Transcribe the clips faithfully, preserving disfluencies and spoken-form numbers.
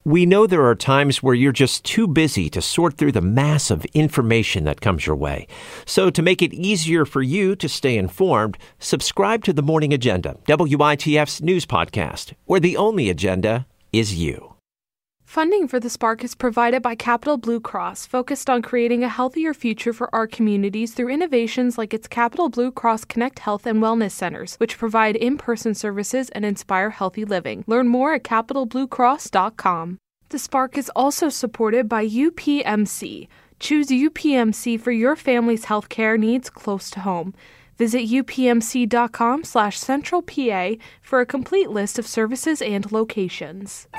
We know there are times where you're just too busy to sort through the mass of information that comes your way. So to make it easier for you to stay informed, subscribe to The Morning Agenda, W I T F's news podcast, where the only agenda is you. Funding for The Spark is provided by Capital Blue Cross, focused on creating a healthier future for our communities through innovations like its Capital Blue Cross Connect Health and Wellness Centers, which provide in-person services and inspire healthy living. Learn more at capital blue cross dot com. The Spark is also supported by U P M C. Choose U P M C for your family's healthcare needs close to home. Visit U P M C dot com slash central P A for a complete list of services and locations.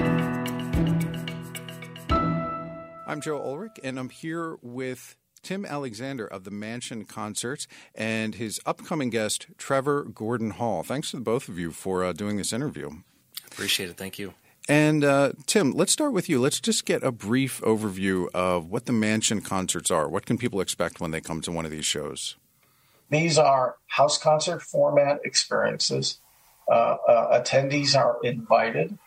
I'm Joe Ulrich, and I'm here with Tim Alexander of the Mansion Concerts and his upcoming guest, Trevor Gordon Hall. Thanks to the both of you for uh, doing this interview. Appreciate it. Thank you. And uh, Tim, let's start with you. Let's just get a brief overview of what the Mansion Concerts are. What can people expect when they come to one of these shows? These are house concert format experiences. Uh, uh, attendees are invited.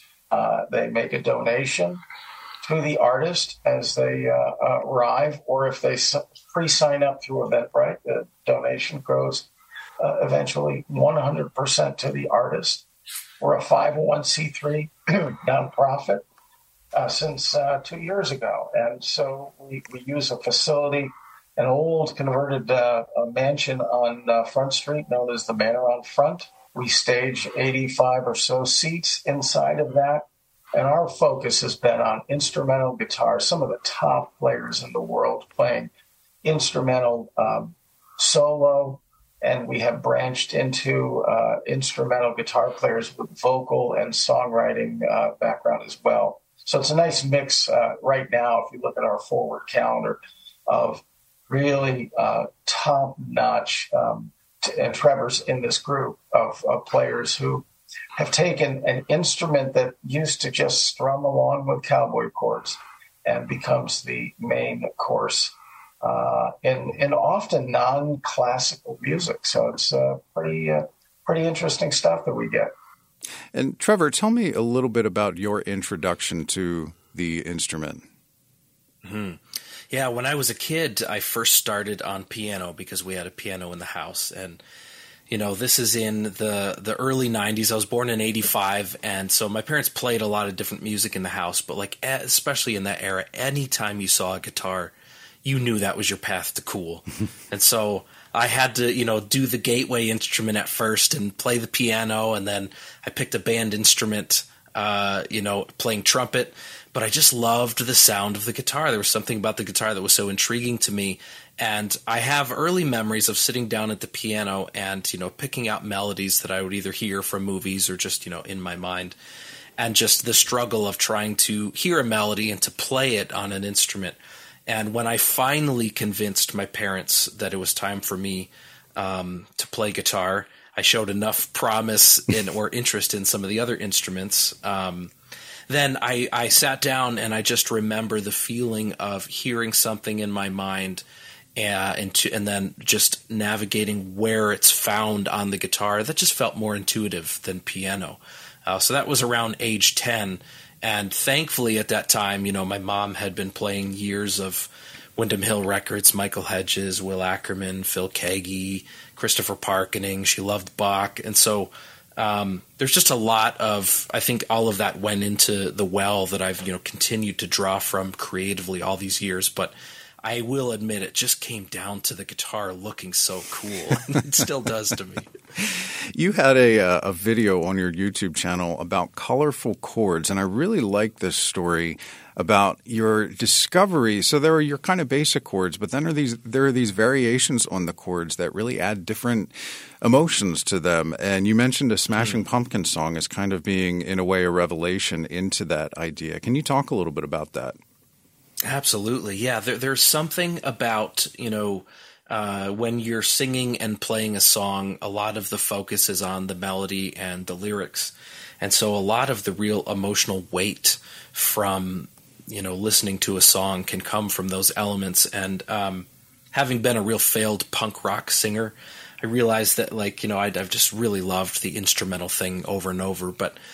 Uh, they make a donation to the artist as they uh, uh, arrive, or if they pre-sign up through Eventbrite, the donation goes uh, eventually one hundred percent to the artist. We're a five oh one c three nonprofit uh, since uh, two years ago, and so we, we use a facility, an old converted uh, a mansion on uh, Front Street known as the Manor on Front. We stage eighty-five or so seats inside of that. And our focus has been on instrumental guitar, some of the top players in the world playing instrumental um, solo, and we have branched into uh, instrumental guitar players with vocal and songwriting uh, background as well. So it's a nice mix uh, right now, if you look at our forward calendar, of really uh, top-notch, um, t- and Trevor's in this group of, of players who have taken an instrument that used to just strum along with cowboy chords and becomes the main course uh, in, in often non-classical music. So it's uh, pretty, uh, pretty interesting stuff that we get. And Trevor, tell me a little bit about your introduction to the instrument. Mm-hmm. Yeah, when I was a kid, I first started on piano because we had a piano in the house. And you know, this is in the, the early nineties. I was born in eighty-five, and so my parents played a lot of different music in the house. But like, especially in that era, anytime you saw a guitar, you knew that was your path to cool. And so I had to, you know, do the gateway instrument at first and play the piano, and then I picked a band instrument, uh, you know, playing trumpet. But I just loved the sound of the guitar. There was something about the guitar that was so intriguing to me. And I have early memories of sitting down at the piano and, you know, picking out melodies that I would either hear from movies or just, you know, in my mind. And just the struggle of trying to hear a melody and to play it on an instrument. And when I finally convinced my parents that it was time for me um, to play guitar, I showed enough promise in or interest in some of the other instruments. Um, then I, I sat down and I just remember the feeling of hearing something in my mind uh, and, to, and then just navigating where it's found on the guitar. That just felt more intuitive than piano. Uh, so that was around age ten. And thankfully at that time, you know, my mom had been playing years of Windham Hill Records, Michael Hedges, Will Ackerman, Phil Kagi, Christopher Parkening. She loved Bach. And so um, there's just a lot of, I think all of that went into the well that I've, you know, continued to draw from creatively all these years. But I will admit it just came down to the guitar looking so cool. It still does to me. You had a a video on your YouTube channel about colorful chords, and I really like this story about your discovery. So there are your kind of basic chords, but then are these there are these variations on the chords that really add different emotions to them. And you mentioned a Smashing Pumpkins song as kind of being, in a way, a revelation into that idea. Can you talk a little bit about that? Absolutely. Yeah. There, there's something about, you know, uh, when you're singing and playing a song, a lot of the focus is on the melody and the lyrics. And so a lot of the real emotional weight from, you know, listening to a song can come from those elements. And um, having been a real failed punk rock singer, I realized that, like, you know, I'd, I've just really loved the instrumental thing over and over. But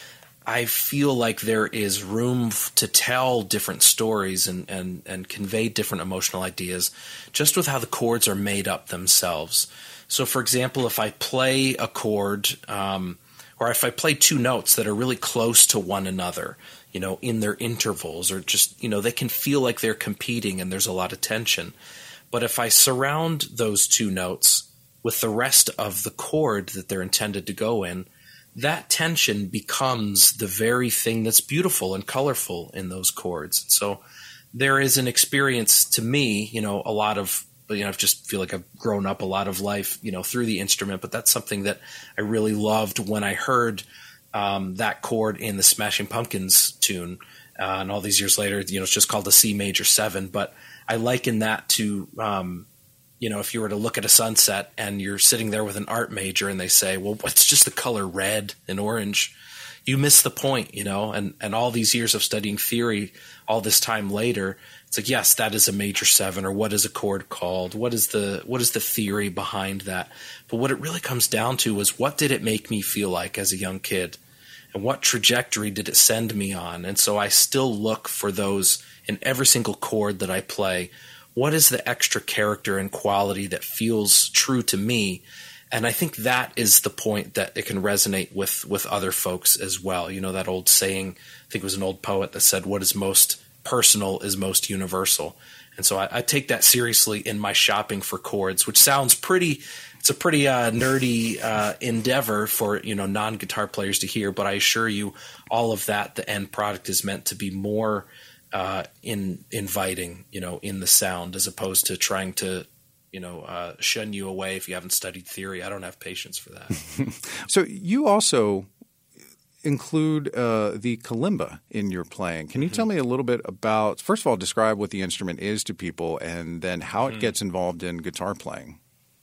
I feel like there is room f- to tell different stories and, and, and convey different emotional ideas just with how the chords are made up themselves. So, for example, if I play a chord um, or if I play two notes that are really close to one another, you know, in their intervals, or just, you know, they can feel like they're competing and there's a lot of tension. But if I surround those two notes with the rest of the chord that they're intended to go in, that tension becomes the very thing that's beautiful and colorful in those chords. So there is an experience to me, you know, a lot of, you know, I just feel like I've grown up a lot of life, you know, through the instrument, but that's something that I really loved when I heard um, that chord in the Smashing Pumpkins tune. Uh, and all these years later, you know, it's just called a C major seven, but I liken that to, um, you know, if you were to look at a sunset and you're sitting there with an art major and they say, well, what's just the color red and orange? You miss the point, you know, and, and all these years of studying theory, all this time later, it's like, yes, that is a major seven, or what is a chord called? What is the, what is the theory behind that? But what it really comes down to is, what did it make me feel like as a young kid? And what trajectory did it send me on? And so I still look for those in every single chord that I play. What is the extra character and quality that feels true to me? And I think that is the point that it can resonate with, with other folks as well. You know, that old saying, I think it was an old poet that said, what is most personal is most universal. And so I, I take that seriously in my shopping for chords, which sounds pretty, it's a pretty uh, nerdy uh, endeavor for, you know, non-guitar players to hear. But I assure you, all of that, the end product is meant to be more uh, in inviting, you know, in the sound, as opposed to trying to, you know, uh, shun you away if you haven't studied theory. I don't have patience for that. So you also include uh, the kalimba in your playing. Can you mm-hmm. tell me a little bit about, first of all, describe what the instrument is to people, and then how mm-hmm. it gets involved in guitar playing?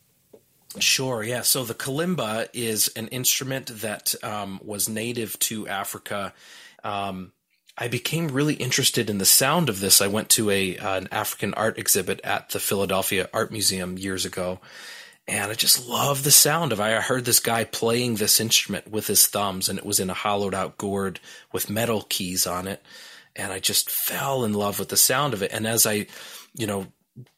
Sure, yeah. So the kalimba is an instrument that um, was native to Africa. Um, I became really interested in the sound of this. I went to a uh, an African art exhibit at the Philadelphia Art Museum years ago, and I just love the sound of it. I heard this guy playing this instrument with his thumbs, and it was in a hollowed-out gourd with metal keys on it, and I just fell in love with the sound of it. And as I, you know,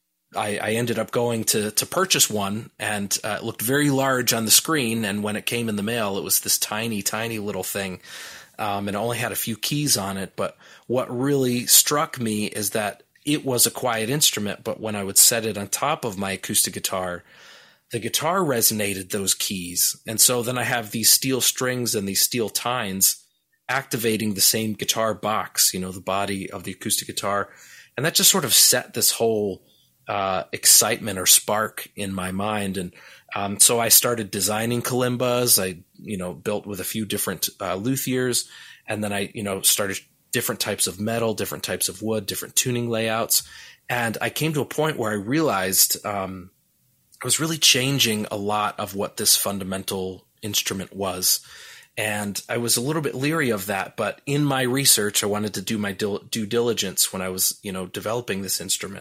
I, I ended up going to to purchase one, and uh, it looked very large on the screen, and when it came in the mail, it was this tiny, tiny little thing. Um, and it only had a few keys on it. But what really struck me is that it was a quiet instrument, but when I would set it on top of my acoustic guitar, the guitar resonated those keys. And so then I have these steel strings and these steel tines activating the same guitar box, you know, the body of the acoustic guitar. And that just sort of set this whole uh, excitement or spark in my mind. And Um, so I started designing kalimbas. I, you know, built with a few different uh, luthiers, and then I, you know, started different types of metal, different types of wood, different tuning layouts. And I came to a point where I realized um, I was really changing a lot of what this fundamental instrument was. And I was a little bit leery of that, but in my research, I wanted to do my dil- due diligence when I was, you know, developing this instrument.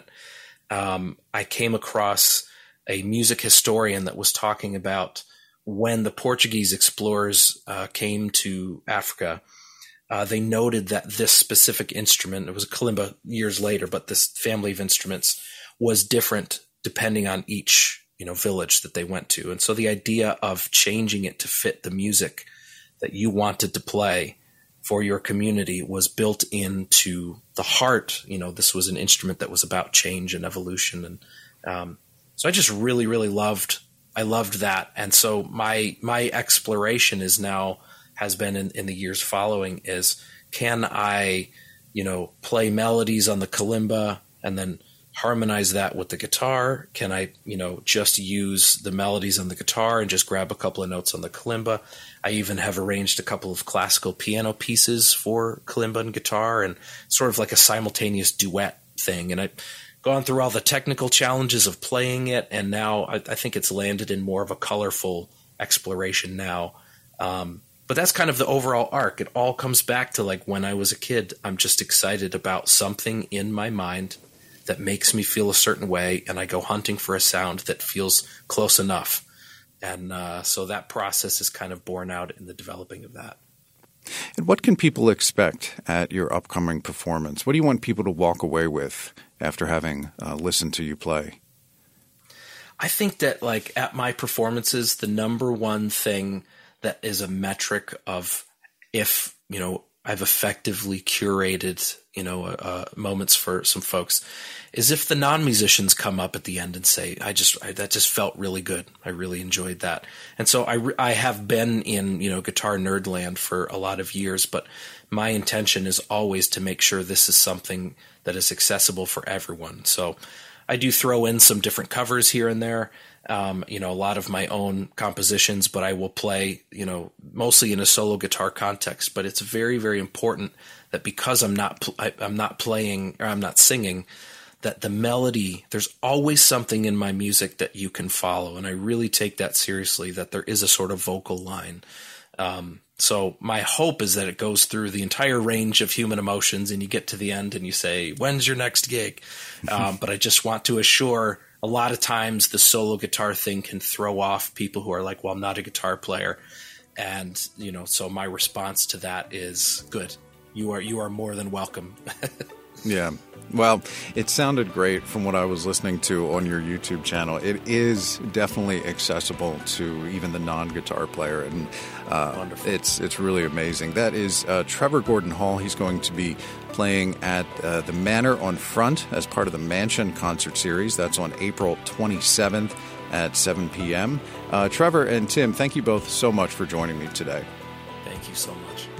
Um, I came across a music historian that was talking about when the Portuguese explorers uh, came to Africa. Uh, they noted that this specific instrument, it was a kalimba years later, but this family of instruments was different depending on each, you know, village that they went to. And so the idea of changing it to fit the music that you wanted to play for your community was built into the heart. You know, this was an instrument that was about change and evolution. And um, so I just really, really loved, I loved that. And so my, my exploration is now, has been in, in the years following is, can I, you know, play melodies on the kalimba and then harmonize that with the guitar? Can I, you know, just use the melodies on the guitar and just grab a couple of notes on the kalimba? I even have arranged a couple of classical piano pieces for kalimba and guitar, and sort of like a simultaneous duet thing. And I've gone through all the technical challenges of playing it, and now I, I think it's landed in more of a colorful exploration now. Um, but that's kind of the overall arc. It all comes back to like when I was a kid, I'm just excited about something in my mind that makes me feel a certain way, and I go hunting for a sound that feels close enough. And uh, so that process is kind of borne out in the developing of that. And what can people expect at your upcoming performance? What do you want people to walk away with after having uh, listened to you play? I think that, like, at my performances, the number one thing that is a metric of if, you know, I've effectively curated, you know, uh, moments for some folks is if the non-musicians come up at the end and say, I just, I, that just felt really good. I really enjoyed that. And so I, re- I have been in, you know, guitar nerd land for a lot of years, but my intention is always to make sure this is something that is accessible for everyone. So I do throw in some different covers here and there, um, you know, a lot of my own compositions, but I will play, you know, mostly in a solo guitar context. But it's very, very important that because I'm not, pl- I, I'm not playing or I'm not singing, that the melody, there's always something in my music that you can follow. And I really take that seriously, that there is a sort of vocal line. Um, so my hope is that it goes through the entire range of human emotions and you get to the end and you say, when's your next gig? Um, but I just want to assure a lot of times the solo guitar thing can throw off people who are like, well, I'm not a guitar player. And, you know, so my response to that is good. You are, you are more than welcome. Yeah. Well, it sounded great from what I was listening to on your YouTube channel. It is definitely accessible to even the non-guitar player, and uh, it's it's really amazing. That is uh, Trevor Gordon Hall. He's going to be playing at uh, the Manor on Front as part of the Mansion concert series. That's on April twenty-seventh at seven p.m. Uh, Trevor and Tim, thank you both so much for joining me today. Thank you so much.